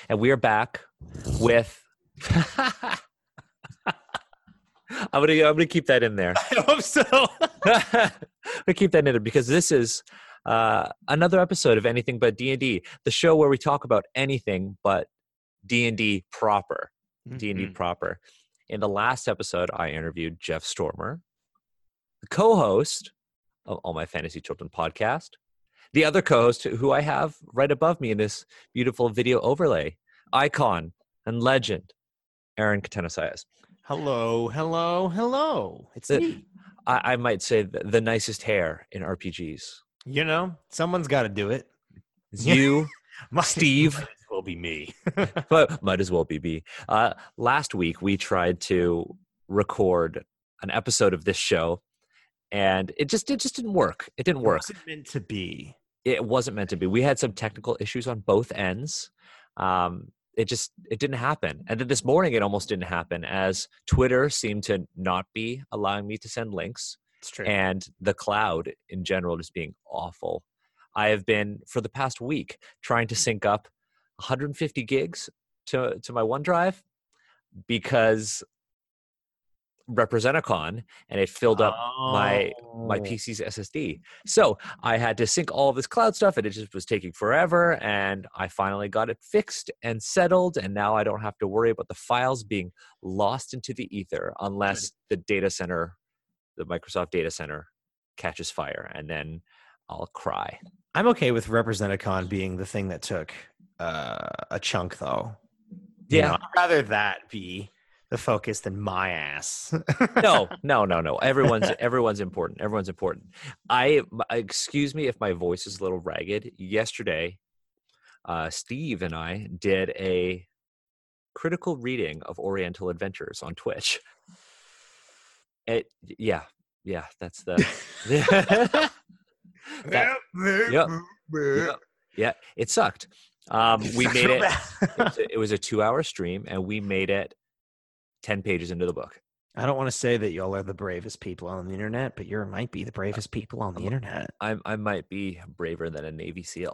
And we are back with I'm gonna keep that in there. I hope so. I'm gonna keep that in there because this is another episode of Anything But D&D, the show where we talk about anything but D&D proper. D&D proper. In the last episode, I interviewed Jeff Stormer, the co-host of All My Fantasy Children podcast, the other co-host who I have right above me in this beautiful video overlay, icon and legend, Aaron Katenasias. Hello. It's me. I might say the nicest hair in RPGs. You know, someone's got to do it. It's you, Steve. Might as well be me. But might as well be me. Last week, we tried to record an episode of this show, and it just didn't work. It didn't work. It wasn't meant to be. It wasn't meant to be. We had some technical issues on both ends. It didn't happen. And then this morning, it almost didn't happen as Twitter seemed to not be allowing me to send links. It's true. And the cloud in general just being awful. I have been, for the past week, trying to sync up 150 gigs to my OneDrive because Representicon, and it filled up my PC's SSD. So I had to sync all of this cloud stuff, and it just was taking forever, and I finally got it fixed and settled, and now I don't have to worry about the files being lost into the ether unless the data center, the Microsoft data center, catches fire, and then I'll cry. I'm okay with Representicon being the thing that took a chunk, though. Yeah. I'd rather that be the focus than my ass. No. Everyone's important. Everyone's important. Excuse me if my voice is a little ragged. Yesterday, Steve and I did a critical reading of Oriental Adventures on Twitch. Yeah, that's the. Yeah, it sucked. We made it. It was a 2-hour stream, and we made it 10 pages into the book. I don't want to say that y'all are the bravest people on the internet, but you might be the bravest people on the internet. I might be braver than a Navy SEAL.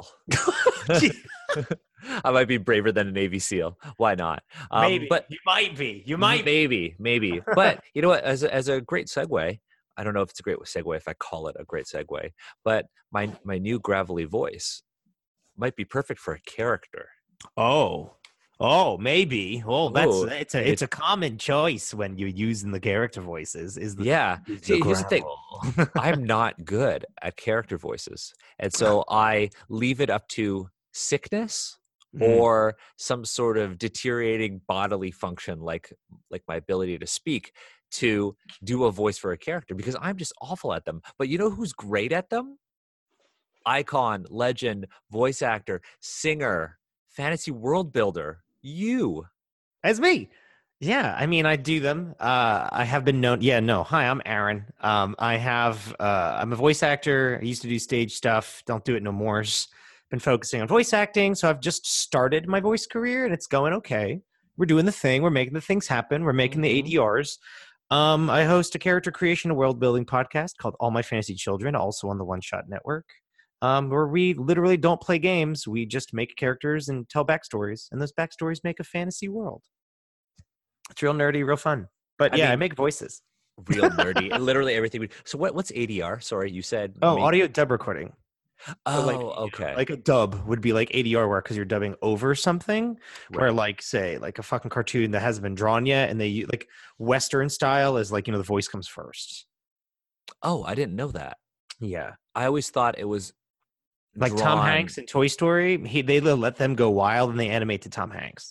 I might be braver than a Navy SEAL. Why not? Maybe, but you might be. Maybe. But you know what? As a great segue, I don't know if it's a great segue if I call it a great segue, but my new gravelly voice might be perfect for a character. Oh, maybe. Oh, it's a common choice when you're using the character voices. See, here's the thing. I'm not good at character voices, and so I leave it up to sickness or some sort of deteriorating bodily function, like my ability to speak, to do a voice for a character because I'm just awful at them. But you know who's great at them? Icon, legend, voice actor, singer, fantasy world builder. You. As me. Yeah, I mean, I do them. I have been known. Yeah, no. Hi, I'm Aaron. I'm a voice actor. I used to do stage stuff. Don't do it no more. Been focusing on voice acting. So I've just started my voice career and it's going okay. We're doing the thing. We're making the things happen. We're making the ADRs. I host a character creation and world building podcast called All My Fantasy Children, also on the One Shot Network. Where we literally don't play games. We just make characters and tell backstories. And those backstories make a fantasy world. It's real nerdy, real fun. But I make voices. Real nerdy. Literally everything. So what's ADR? Sorry, you said. Audio dub recording. Oh, so okay. Like a dub would be like ADR work because you're dubbing over something. Right. Where like, say, like a fucking cartoon that hasn't been drawn yet. And they like Western style is like, the voice comes first. Oh, I didn't know that. Yeah. I always thought it was like Tom Hanks in Toy Story. They let them go wild and they animate to Tom Hanks.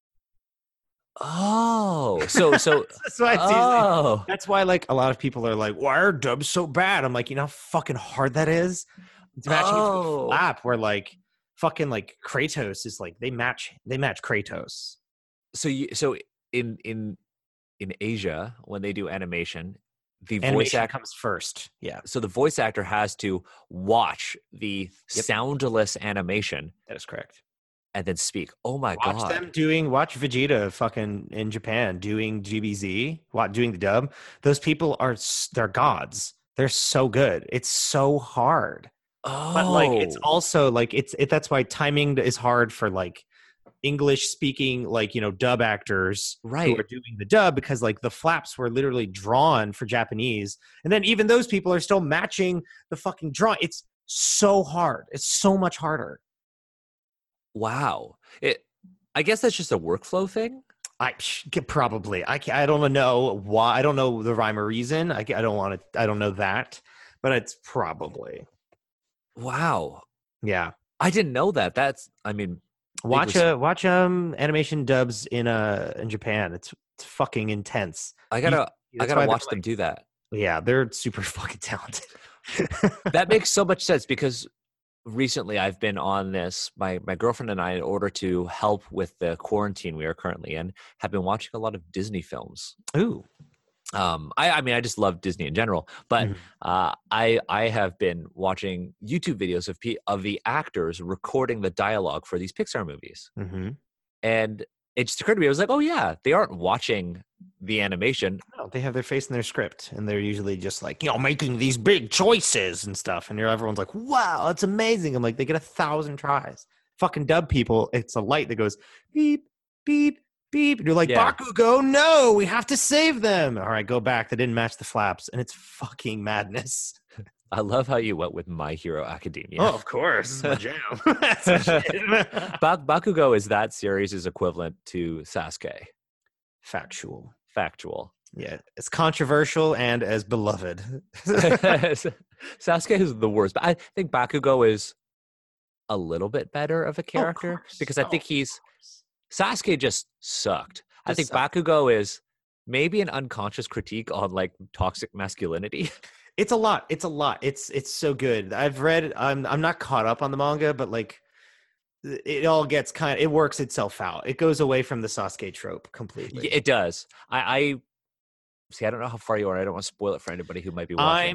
Oh, so that's why that's why like a lot of people are like, why are dubs so bad? I'm like, you know how fucking hard that is? It's matching it to a flap where like fucking like Kratos is like they match Kratos. So in Asia when they do animation, the animation voice actor comes first. Yeah. So the voice actor has to watch the soundless animation. That is correct. And then speak. Oh my God. Watch Vegeta fucking in Japan doing GBZ, doing the dub. Those people they're gods. They're so good. It's so hard. Oh. But like it's also like that's why timing is hard for like English speaking, like, dub actors who Right. are doing the dub, because like the flaps were literally drawn for Japanese. And then even those people are still matching the fucking drawing. It's so hard. It's so much harder. Wow. I guess that's just a workflow thing. Probably. I don't know why. I don't know the rhyme or reason. I don't want to. I don't know that, but it's probably. Wow. Yeah. I didn't know that. Watch animation dubs in Japan. It's fucking intense. I gotta watch them do that. Yeah, they're super fucking talented. That makes so much sense because recently I've been on this, my girlfriend and I, in order to help with the quarantine we are currently in, have been watching a lot of Disney films. Ooh. I just love Disney in general, but I have been watching YouTube videos of the actors recording the dialogue for these Pixar movies. And it just occurred to me, I was like, oh yeah, they aren't watching the animation. No, they have their face in their script, and they're usually just like, making these big choices and stuff. And everyone's like, wow, that's amazing. I'm like, they get 1,000 tries. Fucking dub people, it's a light that goes beep, beep, beep. And you're like, Yeah. Bakugo, no, we have to save them. All right, go back. They didn't match the flaps. And it's fucking madness. I love how you went with My Hero Academia. Oh, of course. This is my jam. That's my shit. Bakugo is that series' equivalent to Sasuke. Factual. Yeah, it's controversial and as beloved. Sasuke is the worst, but I think Bakugo is a little bit better of a character because I think Sasuke just sucked. I think Bakugo is maybe an unconscious critique on like toxic masculinity. It's a lot. It's so good. I've read. I'm not caught up on the manga, but like it all gets it works itself out. It goes away from the Sasuke trope completely. It does. I see. I don't know how far you are. I don't want to spoil it for anybody who might be watching.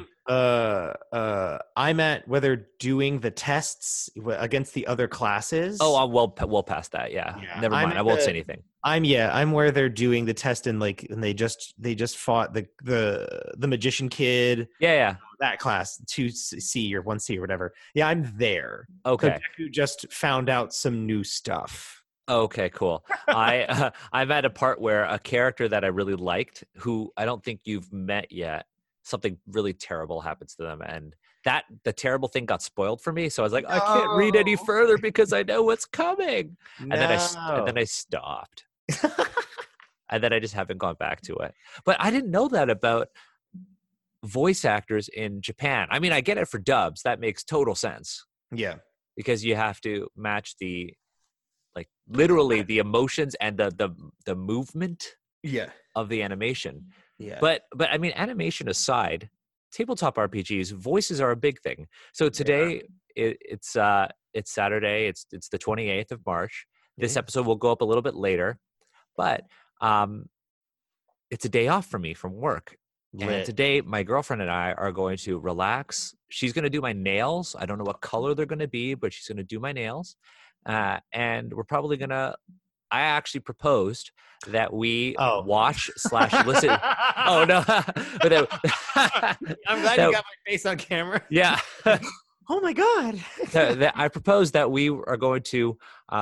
I'm at where they're doing the tests against the other classes. Oh, I'm well past that. Yeah. Never mind. I won't say anything. I'm where they're doing the test and they just fought the magician kid. Yeah. That class 2C or 1C or whatever. Yeah, I'm there. Okay. So Deku just found out some new stuff. Okay, cool. I'm at a part where a character that I really liked, who I don't think you've met yet, something really terrible happens to them, and the terrible thing got spoiled for me. So I was like, I can't read any further because I know what's coming. And then I stopped, and then I just haven't gone back to it. But I didn't know that about voice actors in Japan. I mean, I get it for dubs. That makes total sense. Yeah, because you have to match the literally the emotions and the movement of the animation. Yeah. But I mean, animation aside, tabletop RPGs, voices are a big thing. So today it's Saturday. It's the 28th of March. This episode will go up a little bit later, but it's a day off for me from work. And today my girlfriend and I are going to relax. She's going to do my nails. I don't know what color they're going to be, but she's going to do my nails. And we're probably gonna. I actually proposed that we watch/listen. Oh no! But I'm glad you got my face on camera. Yeah. Oh my god! I proposed that we are going to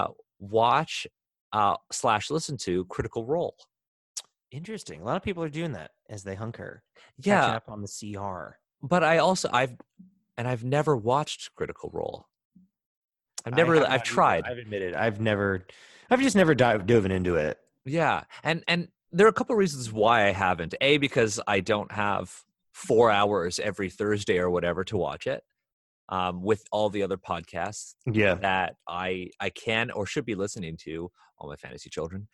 watch/listen to Critical Role. Interesting. A lot of people are doing that as they hunker. Yeah. Catching up on the CR. But I've never watched Critical Role. I've tried. I've admitted I've just never dove into it. Yeah. And there are a couple of reasons why I haven't. A, because I don't have 4 hours every Thursday or whatever to watch it. With all the other podcasts that I can or should be listening to, all my fantasy children.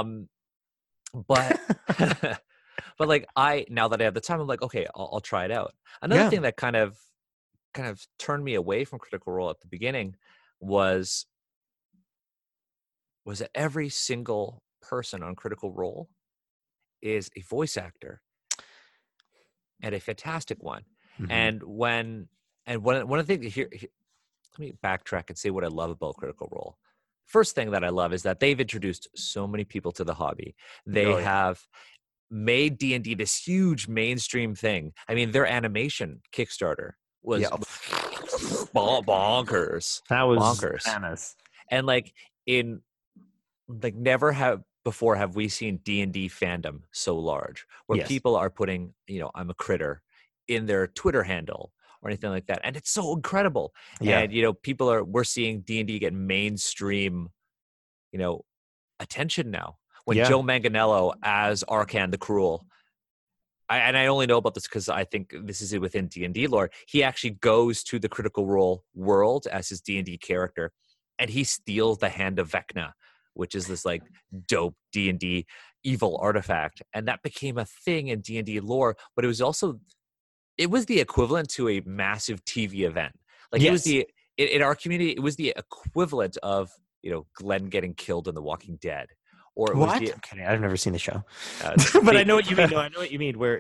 But but like now that I have the time, I'm like, okay, I'll try it out. Another thing that kind of turned me away from Critical Role at the beginning was that every single person on Critical Role is a voice actor and a fantastic one. Mm-hmm. And one of the things here, let me backtrack and say what I love about Critical Role. First thing that I love is that they've introduced so many people to the hobby. They have made D&D this huge mainstream thing. I mean, their animation Kickstarter was bonkers. That was bonkers. Bananas. And like in like never have before have we seen D&D fandom so large where Yes. people are putting, I'm a critter in their Twitter handle or anything like that. And it's so incredible. Yeah. And, we're seeing D&D get mainstream, you know, attention now. When Yeah. Joe Manganiello as Arcan the Cruel, and I only know about this because I think this is within D&D lore, he actually goes to the Critical Role world as his D&D character, and he steals the Hand of Vecna, which is this like dope D&D evil artifact. And that became a thing in D&D lore, but it was the equivalent to a massive TV event. Like it was Yes. in our community, it was the equivalent of, Glenn getting killed in The Walking Dead. Or it was What? the I'm kidding. I've never seen the show, uh, but I know what you mean. No, I know what you mean. Where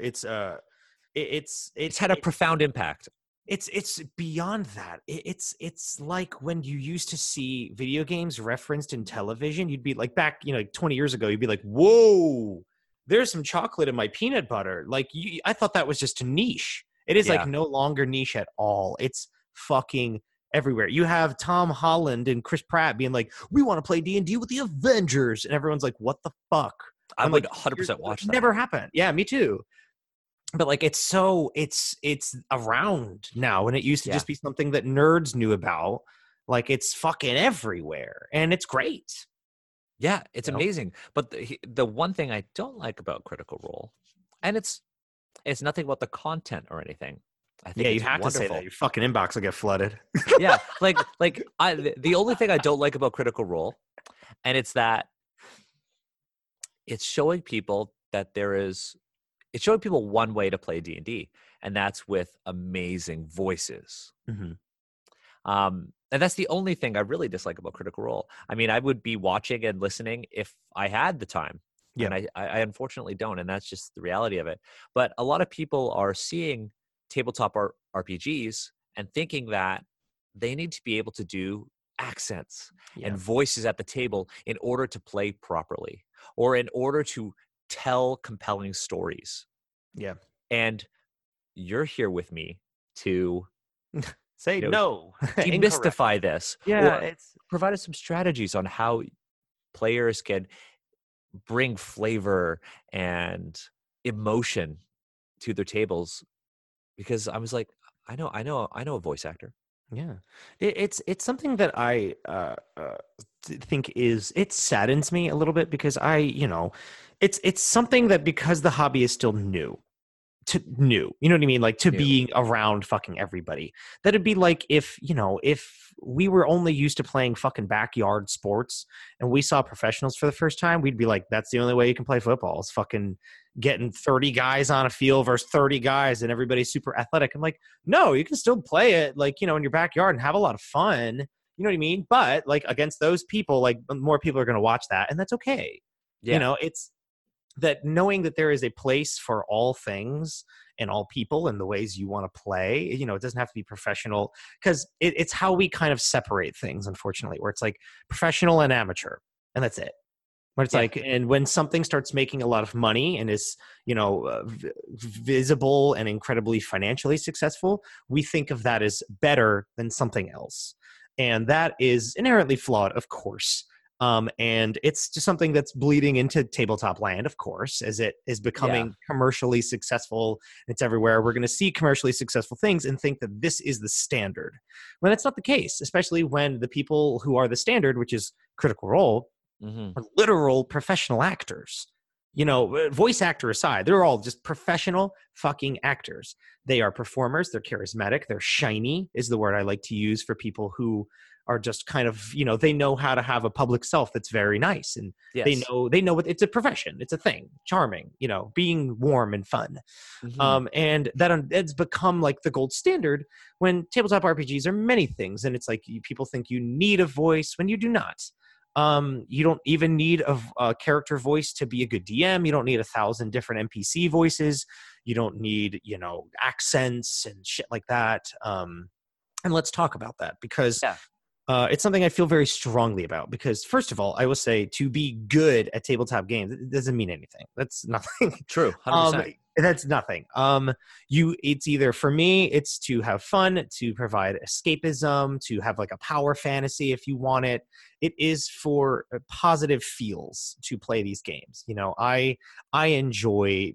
it's had a profound impact. it's beyond that. It's like when you used to see video games referenced in television. You'd be like back, like 20 years ago. You'd be like, "Whoa, there's some chocolate in my peanut butter." Like I thought that was just a niche. It is Yeah. like no longer niche at all. It's fucking everywhere. You have Tom Holland and Chris Pratt being like, "We want to play D&D with the Avengers," and everyone's like, "What the fuck?" I I'm would like, 100% watch that. Never happened. Yeah, me too. But like it's around now, and it used to just be something that nerds knew about. Like it's fucking everywhere, and it's great. Yeah, it's amazing. But the one thing I don't like about Critical Role, and it's nothing about the content or anything. I think you have to say that your fucking inbox will get flooded. Yeah, the only thing I don't like about Critical Role, and it's that it's showing people that it's showing people one way to play D&D, and that's with amazing voices. Mm-hmm. And that's the only thing I really dislike about Critical Role. I mean, I would be watching and listening if I had the time. Yeah. And I unfortunately don't, and that's just the reality of it. But a lot of people are seeing tabletop RPGs and thinking that they need to be able to do accents and voices at the table in order to play properly or in order to tell compelling stories. Yeah. And you're here with me to say no, demystify this. Yeah. It's provided some strategies on how players can bring flavor and emotion to their tables, because I was like, I know a voice actor. Yeah, it's something that I think it saddens me a little bit because it's something that because the hobby is still new, you know what I mean? Like to being around fucking everybody. That'd be like if we were only used to playing fucking backyard sports and we saw professionals for the first time, we'd be like, that's the only way you can play football is fucking getting 30 guys on a field versus 30 guys and everybody's super athletic. I'm like, no, you can still play it like, in your backyard and have a lot of fun. You know what I mean? But like against those people, like more people are going to watch that and that's okay. Yeah. It's that knowing that there is a place for all things and all people and the ways you want to play, it doesn't have to be professional because it's how we kind of separate things, unfortunately, where it's like professional and amateur and that's it. But it's like, and when something starts making a lot of money and is, visible and incredibly financially successful, we think of that as better than something else. And that is inherently flawed, of course. And it's just something that's bleeding into tabletop land, of course, as it is becoming commercially successful. It's everywhere. We're going to see commercially successful things and think that this is the standard. When that's not the case, especially when the people who are the standard, which is Critical Role, are literal professional actors. Voice actor aside, they're all just professional fucking actors. They are performers. They're charismatic. They're shiny is the word I like to use for people who are just kind of, they know how to have a public self that's very nice. And they know what it's a profession. It's a thing. Charming, being warm and fun. And it's become like the gold standard when tabletop RPGs are many things. And it's like people think you need a voice when you do not. You don't even need a character voice to be a good DM. You don't need 1,000 different NPC voices. You don't need, accents and shit like that. And let's talk about that because it's something I feel very strongly about because first of all, I will say to be good at tabletop games, it doesn't mean anything. That's nothing. True. 100%. That's nothing. It's either, for me, it's to have fun, to provide escapism, to have like a power fantasy if you want it. It is for positive feels to play these games. You know, I enjoy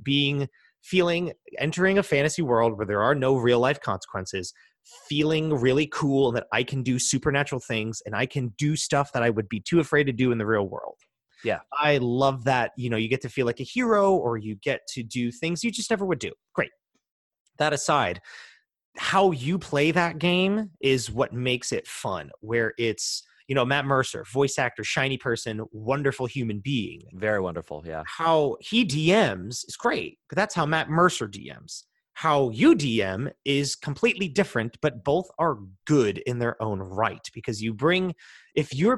entering a fantasy world where there are no real life consequences, feeling really cool that I can do supernatural things and I can do stuff that I would be too afraid to do in the real world. Yeah. I love that, you know, you get to feel like a hero, or you get to do things you just never would do. Great. That aside, how you play that game is what makes it fun, where it's, you know, Matt Mercer, voice actor, shiny person, wonderful human being. Very wonderful, yeah. How he DMs is great, but that's how Matt Mercer DMs. How you DM is completely different, but both are good in their own right, because if you're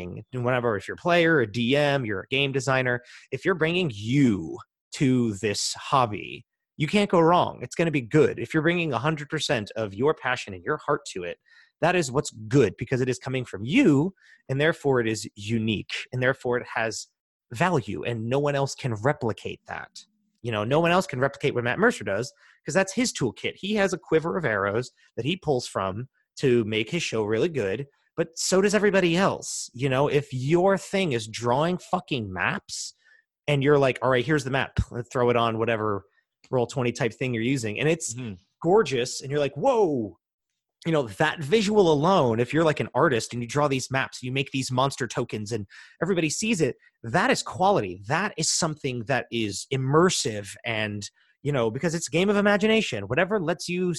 a player, a DM, you're a game designer, if you're bringing you to this hobby, you can't go wrong. It's going to be good. If you're bringing 100% of your passion and your heart to it, that is what's good, because it is coming from you, and therefore it is unique, and therefore it has value, and no one else can replicate that. You know, no one else can replicate what Matt Mercer does, because that's his toolkit. He has a quiver of arrows that he pulls from to make his show really good, but so does everybody else. You know, if your thing is drawing fucking maps and you're like, all right, here's the map, let's throw it on whatever Roll20 type thing you're using, and it's gorgeous, and you're like, whoa, you know, that visual alone, if you're like an artist and you draw these maps, you make these monster tokens and everybody sees it, that is quality. That is something that is immersive, and, you know, because it's a game of imagination, whatever lets you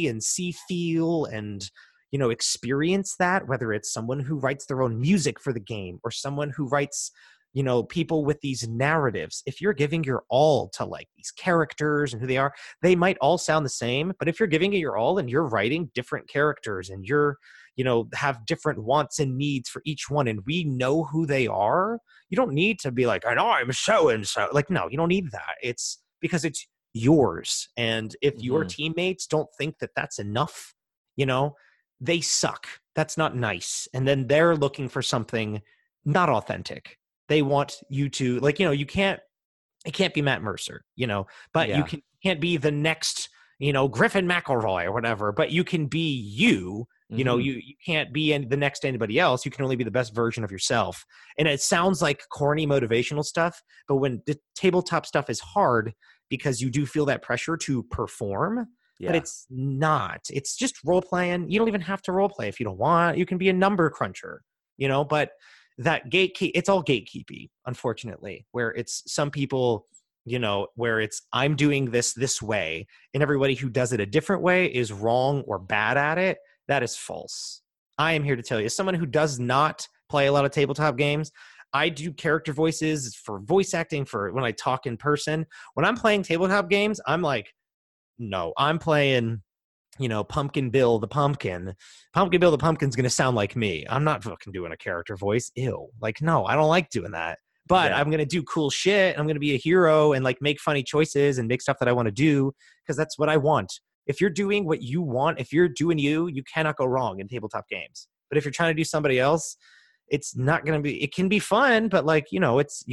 feel and, you know, experience that, whether it's someone who writes their own music for the game or someone who writes, you know, people with these narratives. If you're giving your all to like these characters and who they are, they might all sound the same, but if you're giving it your all and you're writing different characters and you're, you know, have different wants and needs for each one, and we know who they are, you don't need to be like, I know I'm so and so. Like, no, you don't need that. It's because it's yours. And if your teammates don't think that that's enough, you know, they suck. That's not nice. And then they're looking for something not authentic. They want you to, like, you know, it can't be Matt Mercer, you know, but you can't be the next, you know, Griffin McElroy or whatever, but you can be you. You know, you can't be the next anybody else. You can only be the best version of yourself. And it sounds like corny motivational stuff, but when the tabletop stuff is hard, because you do feel that pressure to perform, but it's not. It's just role playing. You don't even have to role play if you don't want. You can be a number cruncher, you know, but that it's all gatekeepy, unfortunately, where it's some people, you know, where it's, I'm doing this way, and everybody who does it a different way is wrong or bad at it. That is false. I am here to tell you, as someone who does not play a lot of tabletop games, I do character voices for voice acting for when I talk in person. When I'm playing tabletop games, I'm like, no, I'm playing, you know, Pumpkin Bill the Pumpkin. Pumpkin Bill the Pumpkin's going to sound like me. I'm not fucking doing a character voice. Ew. Like, no, I don't like doing that. But I'm going to do cool shit. I'm going to be a hero and like make funny choices and make stuff that I want to do, because that's what I want. If you're doing what you want, if you're doing you cannot go wrong in tabletop games. But if you're trying to do somebody else, it's not going to be, it can be fun, but like, you know, it's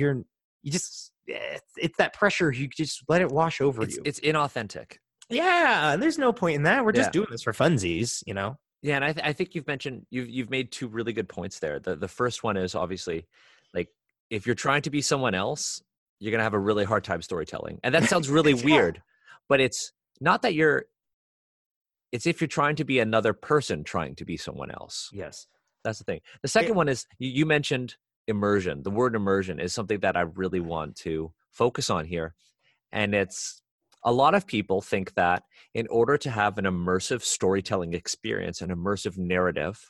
that pressure. You just let it wash over you. It's inauthentic. Yeah. There's no point in that. We're just doing this for funsies, you know? Yeah. And I think you've made two really good points there. The first one is obviously, like, if you're trying to be someone else, you're going to have a really hard time storytelling. And that sounds really weird, but it's not that it's if you're trying to be another person trying to be someone else. Yes. That's the thing. The second one is you mentioned immersion. The word immersion is something that I really want to focus on here. And it's, a lot of people think that in order to have an immersive storytelling experience, an immersive narrative,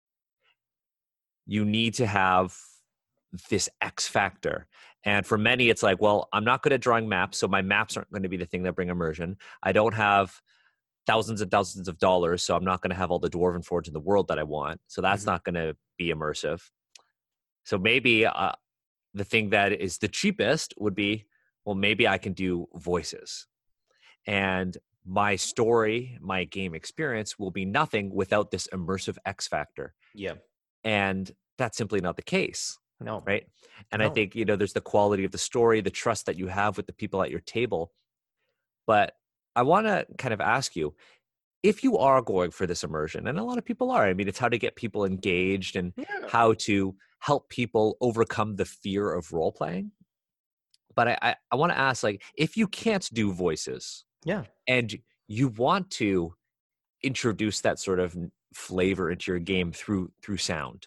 you need to have this X factor. And for many, it's like, well, I'm not good at drawing maps, so my maps aren't going to be the thing that bring immersion. I don't have thousands and thousands of dollars, so I'm not going to have all the Dwarven Forge in the world that I want. So that's not going to be immersive. So maybe the thing that is the cheapest would be, well, maybe I can do voices. And my story, my game experience will be nothing without this immersive X factor. Yeah. And that's simply not the case. No. Right. And I think, you know, there's the quality of the story, the trust that you have with the people at your table. But I want to kind of ask you, if you are going for this immersion, and a lot of people are, I mean, it's how to get people engaged and Yeah. how to help people overcome the fear of role playing. But I want to ask, like, if you can't do voices Yeah. and you want to introduce that sort of flavor into your game through sound,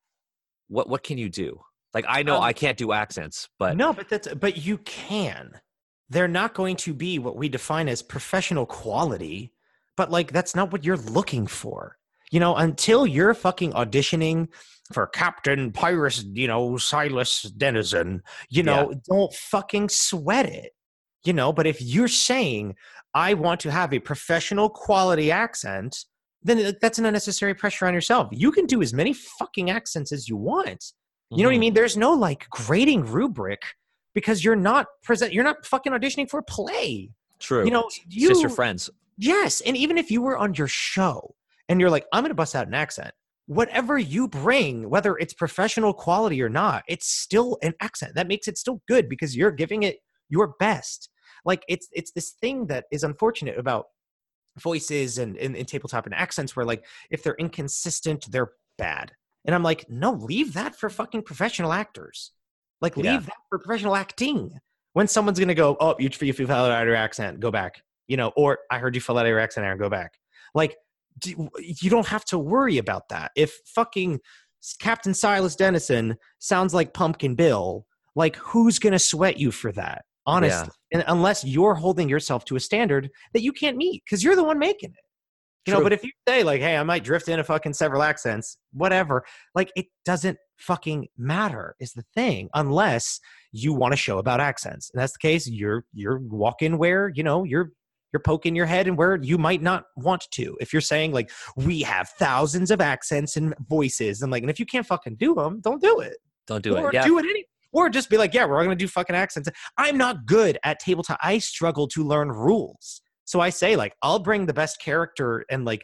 what can you do? Like, I know I can't do accents, but No, but you can. They're not going to be what we define as professional quality, but like that's not what you're looking for. You know, until you're fucking auditioning for Captain Pyrus, you know, Silas Denizen, you know, don't fucking sweat it. You know, but if you're saying I want to have a professional quality accent, then that's an unnecessary pressure on yourself. You can do as many fucking accents as you want. You know what I mean? There's no like grading rubric because you're not fucking auditioning for a play. True. You know, Sister friends. Yes. And even if you were on your show and you're like, I'm going to bust out an accent, whatever you bring, whether it's professional quality or not, it's still an accent. That makes it still good because you're giving it your best. Like it's this thing that is unfortunate about voices and tabletop and accents where like if they're inconsistent, they're bad. And I'm like, no, leave that for fucking professional actors. Like, leave that for professional acting. When someone's going to go, oh, you fell out of your accent, go back. You know, or I heard you fell out of your accent, Aaron, go back. Like, you don't have to worry about that. If fucking Captain Silas Dennison sounds like Pumpkin Bill, like, who's going to sweat you for that? Honestly. And unless you're holding yourself to a standard that you can't meet because you're the one making it. You know, but if you say like, hey, I might drift into fucking several accents, whatever, like it doesn't fucking matter is the thing, unless you want a show about accents. And that's the case. You're walking where, you know, you're poking your head and where you might not want to. If you're saying like, we have thousands of accents and voices, and like, and if you can't fucking do them, don't do it. Don't do or it. Yeah. Do it anyway. Or just be like, yeah, we're going to do fucking accents. I'm not good at tabletop. I struggle to learn rules. So I say, like, I'll bring the best character and, like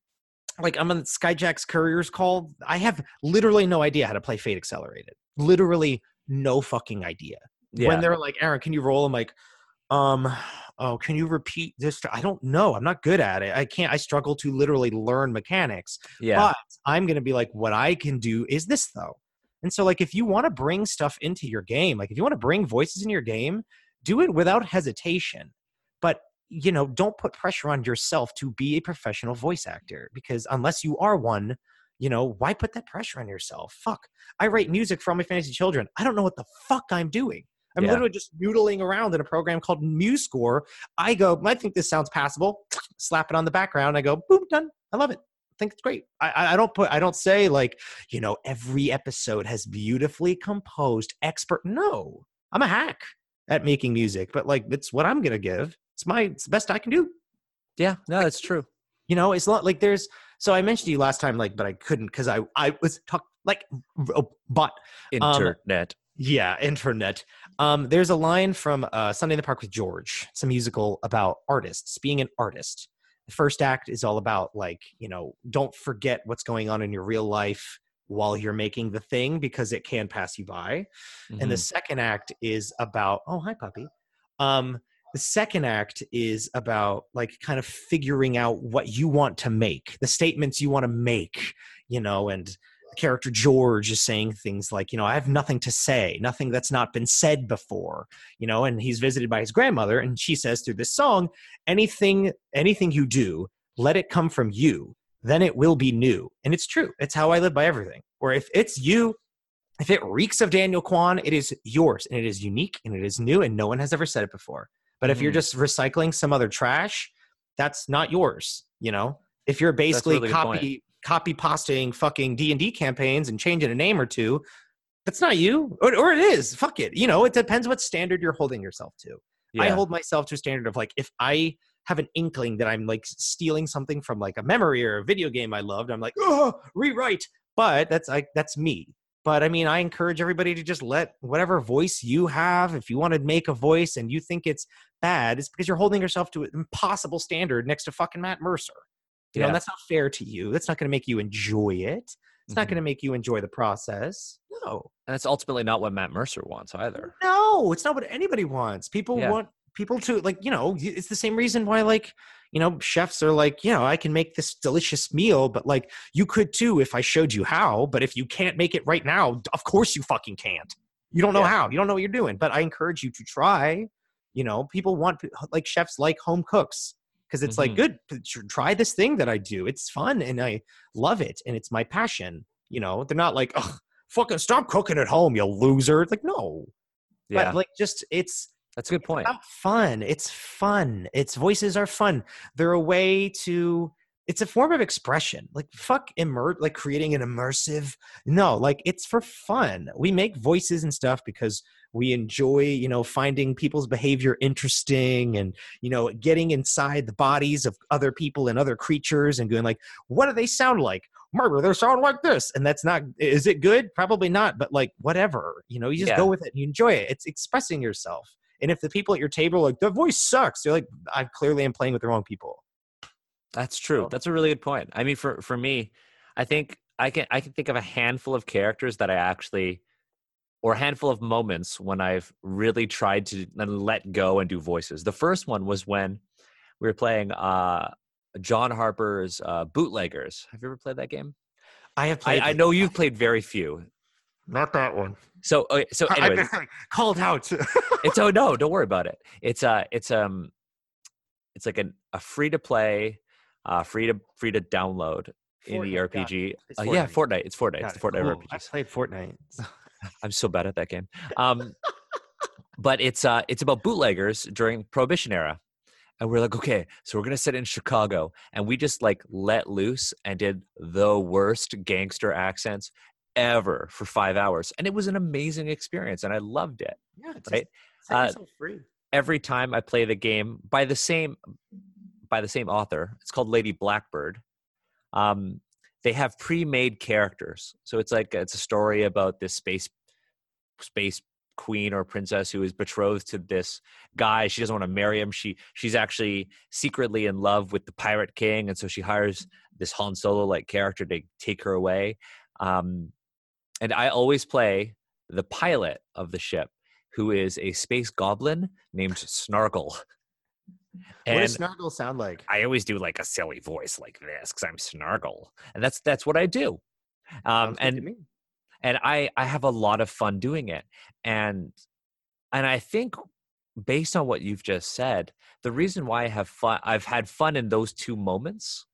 I'm on Skyjack's Courier's Call. I have literally no idea how to play Fate Accelerated. Literally no fucking idea. Yeah. When they're like, Aaron, can you roll? I'm like, oh, can you repeat this? I don't know. I'm not good at it. I struggle to literally learn mechanics. Yeah. But I'm going to be like, what I can do is this, though. And so, like, if you want to bring stuff into your game, like, if you want to bring voices in your game, do it without hesitation. But you know, don't put pressure on yourself to be a professional voice actor because unless you are one, you know, why put that pressure on yourself? Fuck. I write music for all my fantasy children. I don't know what the fuck I'm doing. I'm literally just noodling around in a program called MuseScore. I go, I think this sounds passable. Slap it on the background. I go, boom, done. I love it. I think it's great. I don't say like, you know, every episode has beautifully composed expert. No, I'm a hack at making music, but like, it's what I'm going to give. It's the best I can do. Yeah, no, that's true. You know, it's not like so I mentioned to you last time, like, but I couldn't because I was internet. Yeah, internet. There's a line from Sunday in the Park with George. It's a musical about artists, being an artist. The first act is all about like, you know, don't forget what's going on in your real life while you're making the thing because it can pass you by. Mm-hmm. And the second act is about, oh, hi, puppy. The second act is about like kind of figuring out what you want to make, the statements you want to make, you know, and the character George is saying things like, you know, I have nothing to say, nothing that's not been said before, you know, and he's visited by his grandmother and she says through this song, anything you do, let it come from you, then it will be new. And it's true. It's how I live by everything. Or if it's you, if it reeks of Daniel Kwan, it is yours and it is unique and it is new and no one has ever said it before. But if you're just recycling some other trash, that's not yours, you know? If you're basically really copy pasting fucking D&D campaigns and changing a name or two, that's not you. Or it is. Fuck it. You know, it depends what standard you're holding yourself to. Yeah. I hold myself to a standard of like, if I have an inkling that I'm like stealing something from like a memory or a video game I loved, I'm like, oh, rewrite. But that's me. But I mean, I encourage everybody to just let whatever voice you have, if you want to make a voice and you think it's bad, it's because you're holding yourself to an impossible standard next to fucking Matt Mercer. You know, and that's not fair to you. That's not going to make you enjoy it. It's not going to make you enjoy the process. No. And it's ultimately not what Matt Mercer wants either. No, it's not what anybody wants. People people to like, it's the same reason why like, chefs are like, I can make this delicious meal, but like you could too if I showed you how. But if you can't make it right now, of course you fucking can't. You don't know how. You don't know what you're doing. But I encourage you to try. People want like chefs like home cooks because it's like good. Try this thing that I do. It's fun and I love it and it's my passion. They're not like, oh, fucking stop cooking at home, you loser. It's like no. Yeah. But like just that's a good point. It's about fun. It's fun. Its voices are fun. They're a way to. It's a form of expression. Like fuck like creating an immersive. No, like it's for fun. We make voices and stuff because we enjoy, finding people's behavior interesting and, getting inside the bodies of other people and other creatures and going like, what do they sound like? Maybe they sound like this. And that's not, is it good? Probably not, but like whatever, you just go with it and you enjoy it. It's expressing yourself. And if the people at your table are like, the voice sucks, you're like, I clearly am playing with the wrong people. That's true. That's a really good point. I mean, for me, I think I can think of a handful of characters that I actually, or a handful of moments when I've really tried to let go and do voices. The first one was when we were playing John Harper's Bootleggers. Have you ever played that game? I have played. I know you've played very few. Not that one. So anyways, called out. No, don't worry about it. It's like a free to play, free to download indie RPG. Fortnite. It's Fortnite. It's the Fortnite RPG. I played Fortnite. I'm so bad at that game. But it's about bootleggers during Prohibition era. And we're like, okay, so we're going to sit in Chicago. And we just like let loose and did the worst gangster accents ever for 5 hours. And it was an amazing experience. And I loved it. Yeah. It's right? free. Every time I play the game by the same author, it's called Lady Blackbird. They have pre-made characters. So it's a story about this space queen or princess who is betrothed to this guy. She doesn't want to marry him. She's actually secretly in love with the pirate king, and so she hires this Han Solo like character to take her away. And I always play the pilot of the ship, who is a space goblin named Snargle. And what does Snargle sound like? I always do like a silly voice like this because I'm Snargle, and that's what I do. And I have a lot of fun doing it. And I think based on what you've just said, the reason why I've had fun in those two moments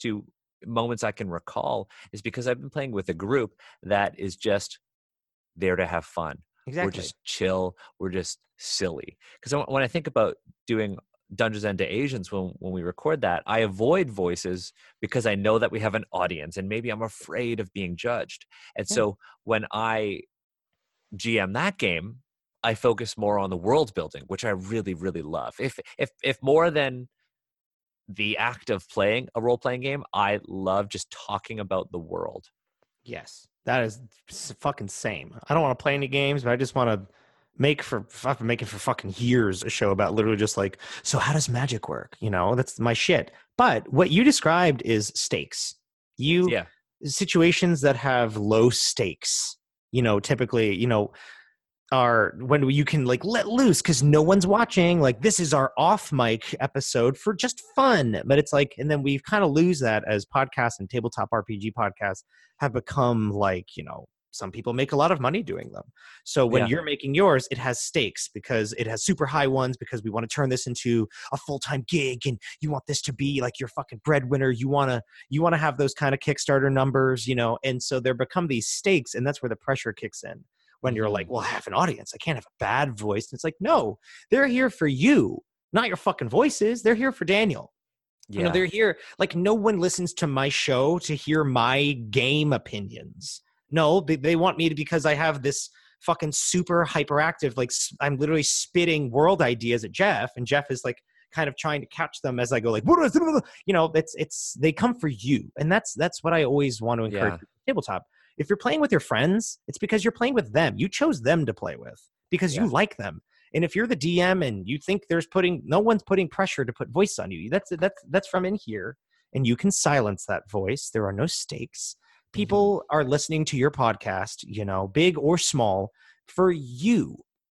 I can recall, is because I've been playing with a group that is just there to have fun. Exactly. We're just chill. We're just silly. Because when I think about doing Dungeons and Asians, when we record that, I avoid voices because I know that we have an audience and maybe I'm afraid of being judged. And so when I GM that game, I focus more on the world building, which I really, really love. If more than the act of playing a role-playing game, I love just talking about the world. Yes, that is fucking same. I don't want to play any games, but I just want to I've been making for fucking years a show about literally just like, so how does magic work? That's my shit. But what you described is stakes. Situations that have low stakes, typically, are when you can like let loose because no one's watching. Like this is our off mic episode for just fun. But it's like, and then we kind of lose that as podcasts and tabletop RPG podcasts have become like, some people make a lot of money doing them. So when you're making yours, it has stakes because it has super high ones because we want to turn this into a full-time gig and you want this to be like your fucking breadwinner. You want to have those kind of Kickstarter numbers, and so there become these stakes, and that's where the pressure kicks in. When you're like, well, I have an audience. I can't have a bad voice. And it's like, no, they're here for you, not your fucking voices. They're here for Daniel. Yeah. They're here. Like no one listens to my show to hear my game opinions. No, they want me to, because I have this fucking super hyperactive, like I'm literally spitting world ideas at Jeff, and Jeff is like kind of trying to catch them as I go like, it's they come for you. And that's what I always want to encourage tabletop. If you're playing with your friends, it's because you're playing with them. You chose them to play with because you like them. And if you're the DM and you think no one's putting pressure to put voice on you, that's from in here, and you can silence that voice. There are no stakes. People are listening to your podcast, big or small, for you.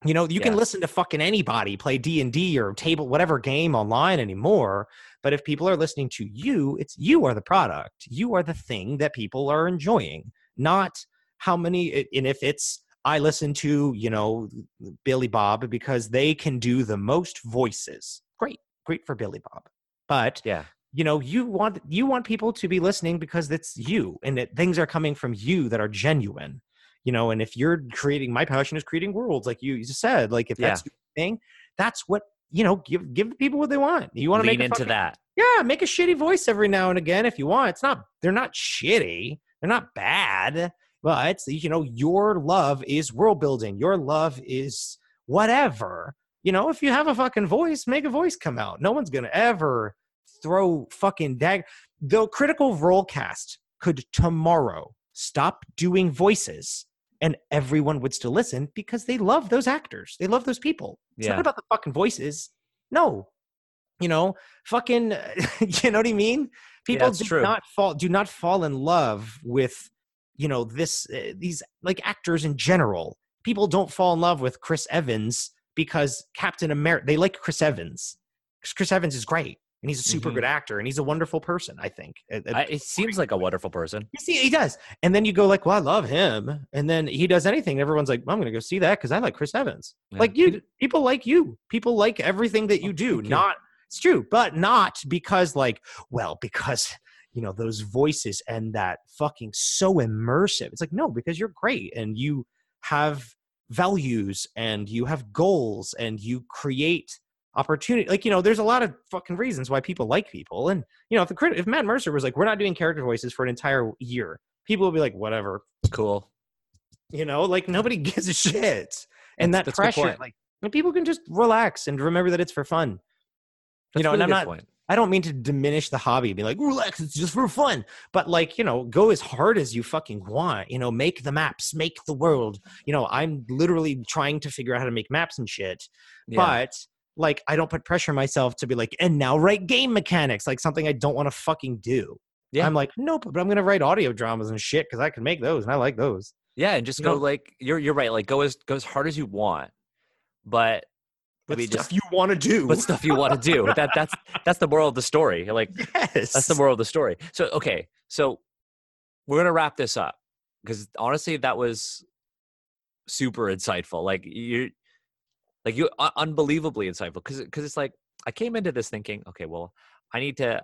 You know, you can Yeah. listen to fucking anybody play D&D or table, whatever game online anymore. But if people are listening to you, it's you are the product. You are the thing that people are enjoying, not how many. And if it's, I listen to, you know, Billy Bob because they can do the most voices. Great. Great for Billy Bob. But Yeah. you know, you want people to be listening because it's you, and that things are coming from you that are genuine. You know, and if you're creating, my passion is creating worlds, like you just said, like if Yeah. that's your thing, that's what, you know, give the people what they want. You want to make Lean a into fucking, that. yeah, make a shitty voice every now and again if you want. It's not, they're not shitty, they're not bad, but it's, you know, your love is world building, your love is whatever. You know, if you have a fucking voice, make a voice come out. No one's gonna ever throw fucking the Critical Role cast could tomorrow stop doing voices and everyone would still listen because they love those actors. They love those people. It's not Yeah. about the fucking voices. No. You know, fucking you know what I mean? Yeah, People it's true. do not fall in love with, you know, these like actors in general. People don't fall in love with Chris Evans because Captain America, they like Chris Evans. Chris Evans is great and he's a super good actor and he's a wonderful person, I think. It seems like a wonderful person. You see, he does. And then you go like, well, I love him. And then he does anything. And everyone's like, well, I'm going to go see that because I like Chris Evans. Yeah. Like you, people like you. People like everything that you do. Not, it's true, but not because like, well, because, you know, those voices and that fucking so immersive. It's like, no, because you're great and you have values and you have goals and you create opportunity. Like, you know, there's a lot of fucking reasons why people like people. And, you know, if Matt Mercer was like, we're not doing character voices for an entire year, people will be like, whatever. Cool. You know, like nobody gives a shit. And that's pressure, like, and people can just relax and remember that it's for fun. You know, and I'm not, I don't mean to diminish the hobby, be like, relax, it's just for fun. But like, you know, go as hard as you fucking want, you know, make the maps, make the world. You know, I'm literally trying to figure out how to make maps and shit. Yeah. But like, I don't put pressure on myself to be like, and now write game mechanics, like something I don't want to fucking do. Yeah. I'm like, nope, but I'm going to write audio dramas and shit because I can make those and I like those. Yeah. And just go like, you're right. Like go as hard as you want, but stuff you want to do. But stuff you want to do. That's the moral of the story. Like, yes. That's the moral of the story. So, okay. So we're going to wrap this up because honestly, that was super insightful. Like you unbelievably insightful. Cause it's like, I came into this thinking, okay, well, I need to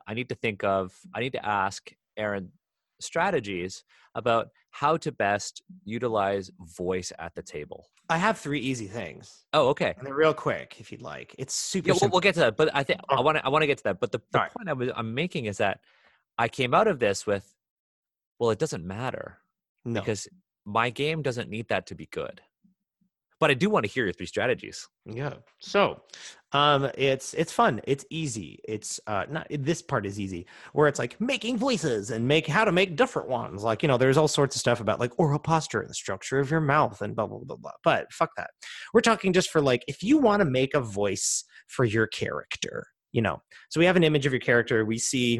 ask Aaron strategies about how to best utilize voice at the table. I have 3 easy things. Oh, okay. And they're real quick if you'd like. It's super simple. We'll get to that. But I think I want to get to that. But the point I'm making is that I came out of this with, well, it doesn't matter. No. Because my game doesn't need that to be good. But I do want to hear your 3 strategies. Yeah. So, it's fun. It's easy. It's not, this part is easy where it's like making voices and how to make different ones. Like, you know, there's all sorts of stuff about like oral posture and the structure of your mouth and blah, blah, blah, blah. But fuck that. We're talking just for like, if you want to make a voice for your character, you know, so we have an image of your character. We see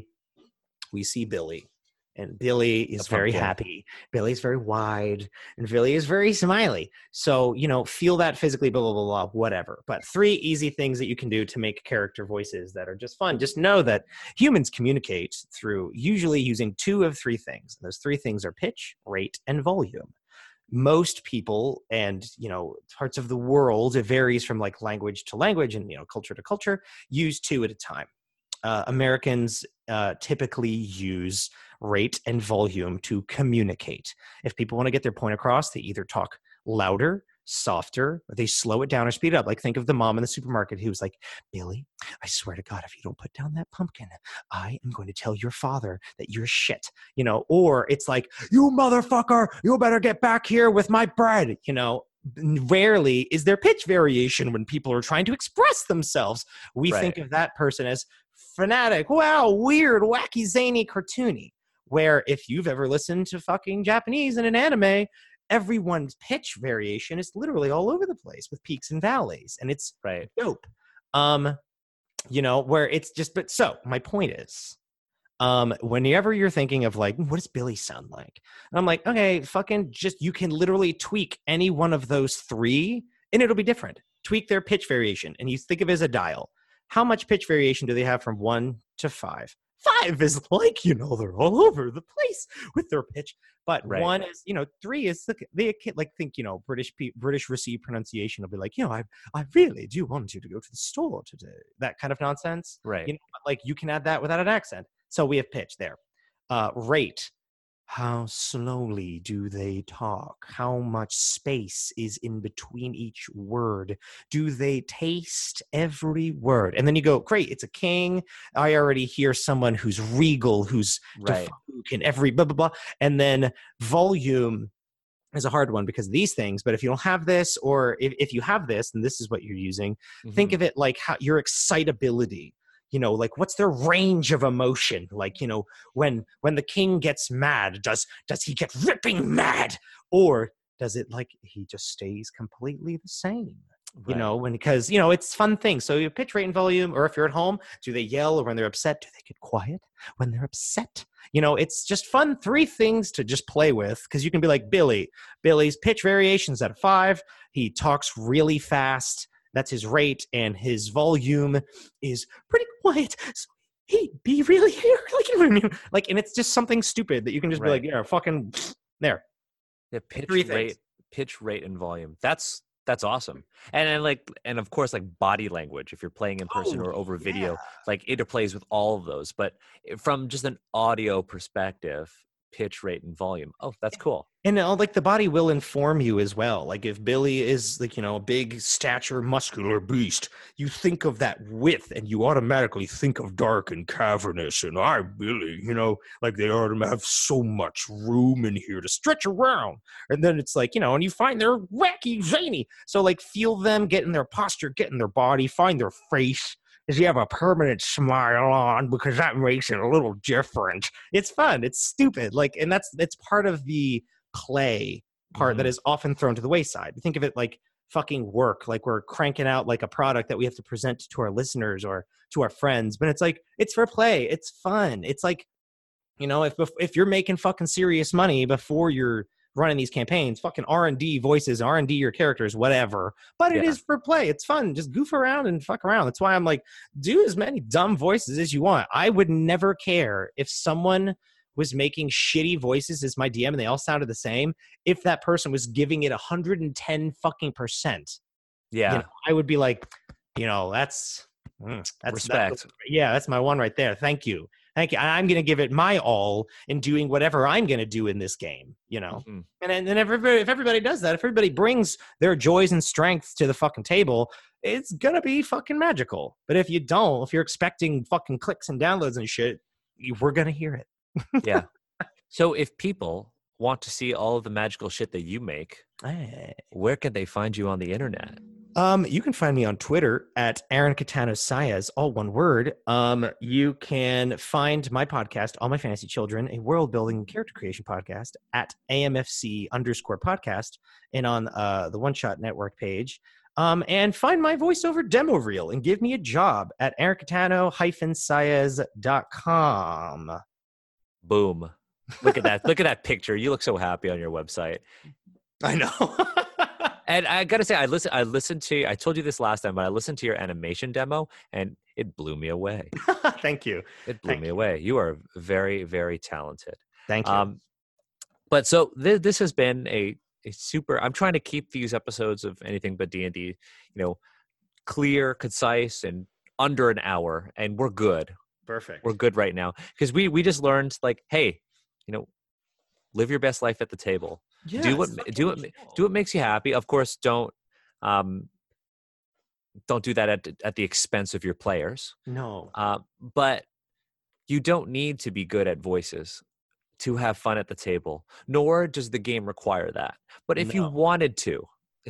Billy. And Billy is very happy. Billy's very wide. And Billy is very smiley. So, you know, feel that physically, blah, blah, blah, blah, whatever. But 3 easy things that you can do to make character voices that are just fun. Just know that humans communicate through usually using 2 of 3 things. And those 3 things are pitch, rate, and volume. Most people and, you know, parts of the world, it varies from like language to language and, you know, culture to culture, use 2 at a time. Americans typically use rate and volume to communicate. If people want to get their point across, they either talk louder, softer, or they slow it down or speed it up. Like think of the mom in the supermarket who's like, Billy, I swear to God, if you don't put down that pumpkin, I am going to tell your father that you're shit, you know, or it's like, you motherfucker, you better get back here with my bread, you know. Rarely is there pitch variation when people are trying to express themselves. We think of that person as fanatic, wow, weird, wacky, zany, cartoony. Where if you've ever listened to fucking Japanese in an anime, everyone's pitch variation is literally all over the place with peaks and valleys, and it's dope. You know, where it's just, but so my point is, whenever you're thinking of like, what does Billy sound like? And I'm like, okay, fucking just, you can literally tweak any one of those 3 and it'll be different. Tweak their pitch variation, and you think of it as a dial. How much pitch variation do they have from 1 to 5? 5 is like, they're all over the place with their pitch. But Right. 1 is, 3 is they like think, British received pronunciation will be like, I really do want you to go to the store today. That kind of nonsense. Right. Like you can add that without an accent. So we have pitch there. Rate. How slowly do they talk? How much space is in between each word? Do they taste every word? And then you go, great, it's a king. I already hear someone who's regal, who's Right. and every blah, blah, blah. And then volume is a hard one because of these things. But if you don't have this, or if you have this, and this is what you're using, think of it like how your excitability. Like what's their range of emotion? Like, when the king gets mad, does he get ripping mad? Or does it like he just stays completely the same? Right. Because it's fun things. So you pitch, rate, and volume, or if you're at home, do they yell? Or when they're upset, do they get quiet when they're upset? It's just fun. 3 things to just play with, because you can be like Billy's pitch variations at a 5. He talks really fast. That's his rate, and his volume is pretty quiet. So he'd be really here. Like, you know what I mean? Like, and it's just something stupid that you can just be like, yeah, fucking there. Yeah, pitch, 3 things. rate, and volume. That's awesome. And of course, like body language, if you're playing in person or over video, like interplays with all of those. But from just an audio perspective, pitch, rate, and volume. Oh, that's cool. And like the body will inform you as well. Like if Billy is like, a big stature, muscular beast, you think of that width and you automatically think of dark and cavernous. And I'm Billy, like they ought to have so much room in here to stretch around. And then it's like, and you find they're wacky, zany. So like feel them, get in their posture, get in their body, find their face. Does he have a permanent smile on? Because that makes it a little different. It's fun. It's stupid. Like, and it's part of the play part that is often thrown to the wayside. Think of it like fucking work. Like we're cranking out like a product that we have to present to our listeners or to our friends. But it's like, it's for play. It's fun. It's like, if you're making fucking serious money before you're running these campaigns, fucking R&D voices, R&D your characters, whatever. But it is for play. It's fun. Just goof around and fuck around. That's why I'm like, do as many dumb voices as you want. I would never care if someone was making shitty voices as my DM and they all sounded the same. If that person was giving it 110 fucking %. Yeah. I would be like, that's respect. That's my one right there. Thank you. I'm going to give it my all in doing whatever I'm going to do in this game, And then if everybody does that, if everybody brings their joys and strengths to the fucking table, it's going to be fucking magical. But if you don't, if you're expecting fucking clicks and downloads and shit, we're going to hear it. Yeah. So if people want to see all of the magical shit that you make, where can they find you on the internet? You can find me on Twitter at Aaron Catano Saez, all one word. You can find my podcast, All My Fantasy Children, a world building character creation podcast at AMFC_podcast and on the One Shot Network page. And find my voiceover demo reel and give me a job at aaroncatano-saez.com. Boom. Look at that. Look at that picture. You look so happy on your website. I know. And I got to say, I listened to, I told you this last time, but I listened to your animation demo and it blew me away. Thank you. It blew me away. You are very, very talented. Thank you. But so this has been a super, I'm trying to keep these episodes of Anything But D&D, clear, concise, and under an hour. And we're good. Perfect. We're good right now. Because we just learned like, hey, live your best life at the table. Yeah, do what makes you happy. Of course, don't do that at the expense of your players. No. But you don't need to be good at voices to have fun at the table, nor does the game require that. But if you wanted to,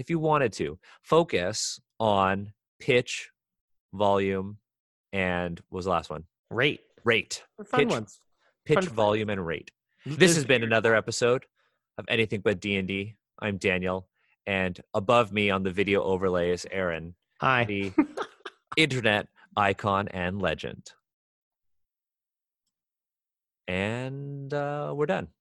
focus on pitch, volume, and what was the last one? Rate. Fun ones. Pitch, volume, and rate. This has been another episode of Anything But D&D. I'm Daniel, and above me on the video overlay is Aaron. Hi. The internet icon and legend. And we're done.